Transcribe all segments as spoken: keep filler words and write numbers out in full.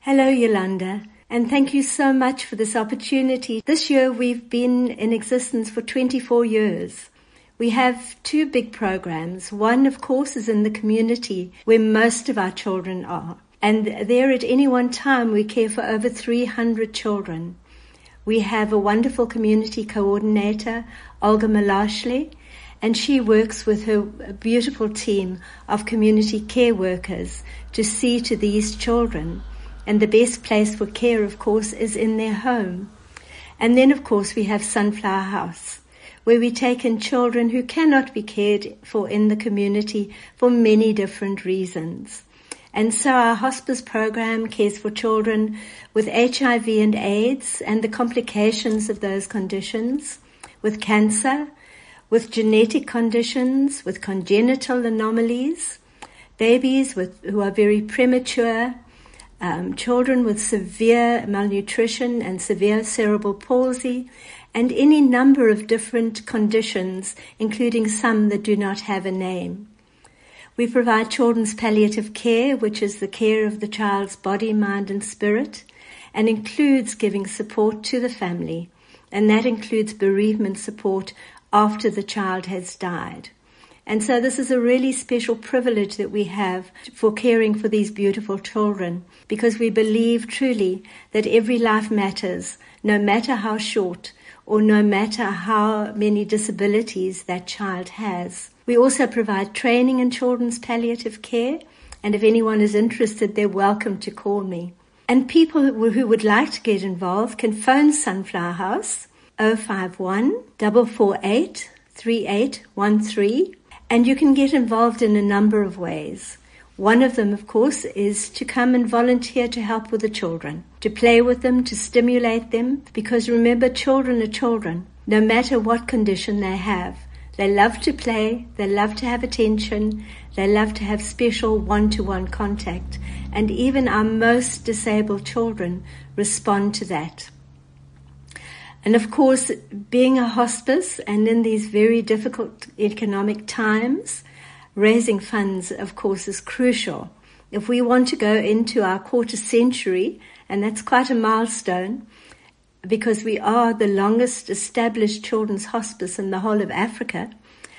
Hello, Yolanda, and thank you so much for this opportunity. This year we've been in existence for twenty-four years. We have two big programs. One, of course, is in the community where most of our children are. And there at any one time we care for over three hundred children. We have a wonderful community coordinator, Olga Malashley, and she works with her beautiful team of community care workers to see to these children. And the best place for care, of course, is in their home. And then, of course, we have Sunflower House, where we take in children who cannot be cared for in the community for many different reasons. And so our hospice program cares for children with H I V and AIDS and the complications of those conditions, with cancer, with genetic conditions, with congenital anomalies, babies with, who are very premature, um, children with severe malnutrition and severe cerebral palsy, and any number of different conditions, including some that do not have a name. We provide children's palliative care, which is the care of the child's body, mind, and spirit, and includes giving support to the family, and that includes bereavement support after the child has died. And so this is a really special privilege that we have for caring for these beautiful children, because we believe truly that every life matters, no matter how short or no matter how many disabilities that child has. We also provide training in children's palliative care, and if anyone is interested, they're welcome to call me. And people who would like to get involved can phone Sunflower House oh five one, four four eight, three eight one three, and you can get involved in a number of ways. One of them, of course, is to come and volunteer to help with the children, to play with them, to stimulate them, because remember, children are children, no matter what condition they have. They love to play, they love to have attention, they love to have special one-to-one contact, and even our most disabled children respond to that. And of course, being a hospice and in these very difficult economic times, raising funds, of course, is crucial. If we want to go into our quarter century, and that's quite a milestone, because we are the longest established children's hospice in the whole of Africa,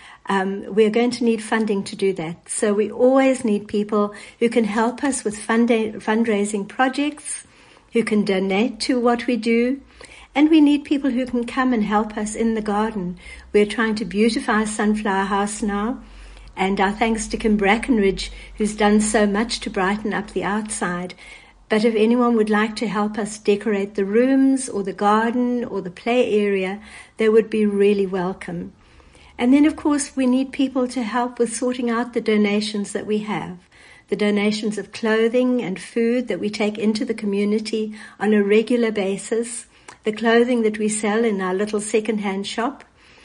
um, we're going to need funding to do that. So we always need people who can help us with funda- fundraising projects, who can donate to what we do, and we need people who can come and help us in the garden. We're trying to beautify Sunflower House now, and our thanks to Kim Brackenridge, who's done so much to brighten up the outside. But if anyone would like to help us decorate the rooms or the garden or the play area, they would be really welcome. And then, of course, we need people to help with sorting out the donations that we have, the donations of clothing and food that we take into the community on a regular basis, the clothing that we sell in our little second-hand shop,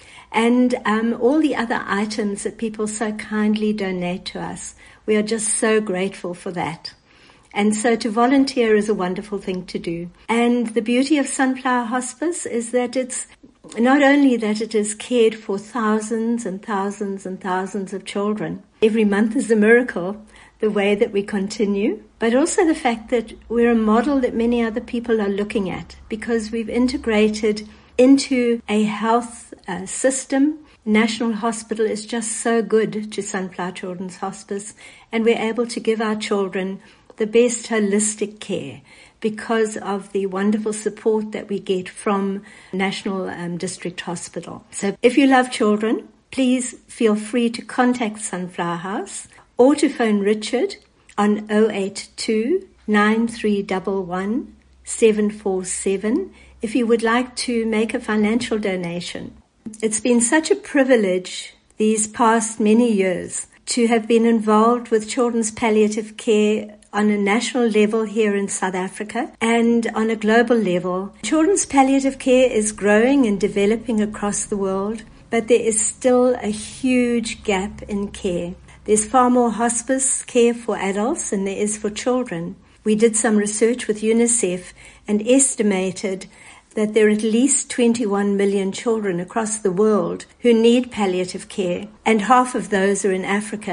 and um, all the other items that people so kindly donate to us. We are just so grateful for that. And so to volunteer is a wonderful thing to do. And the beauty of Sunflower Hospice is that it's not only that it is cared for thousands and thousands and thousands of children. Every month is a miracle, the way that we continue, but also the fact that we're a model that many other people are looking at, because we've integrated into a health uh, system. National Hospital is just so good to Sunflower Children's Hospice, and we're able to give our children the best holistic care because of the wonderful support that we get from National um, District Hospital. So if you love children, please feel free to contact Sunflower House or to phone Richard on oh eight two, nine three one one, seven four seven if you would like to make a financial donation. It's been such a privilege these past many years to have been involved with children's palliative care on a national level here in South Africa and on a global level. Children's palliative care is growing and developing across the world, but there is still a huge gap in care. There's far more hospice care for adults than there is for children. We did some research with UNICEF and estimated that there are at least twenty-one million children across the world who need palliative care, and half of those are in Africa.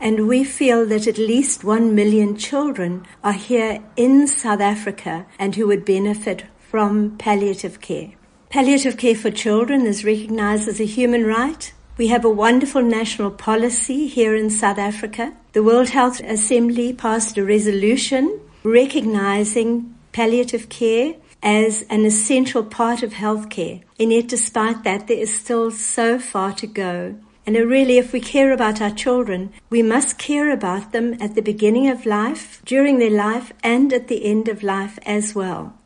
And we feel that at least one million children are here in South Africa and who would benefit from palliative care. Palliative care for children is recognized as a human right. We have a wonderful national policy here in South Africa. The World Health Assembly passed a resolution recognizing palliative care as an essential part of healthcare. And yet despite that, there is still so far to go. And really, if we care about our children, we must care about them at the beginning of life, during their life, and at the end of life as well.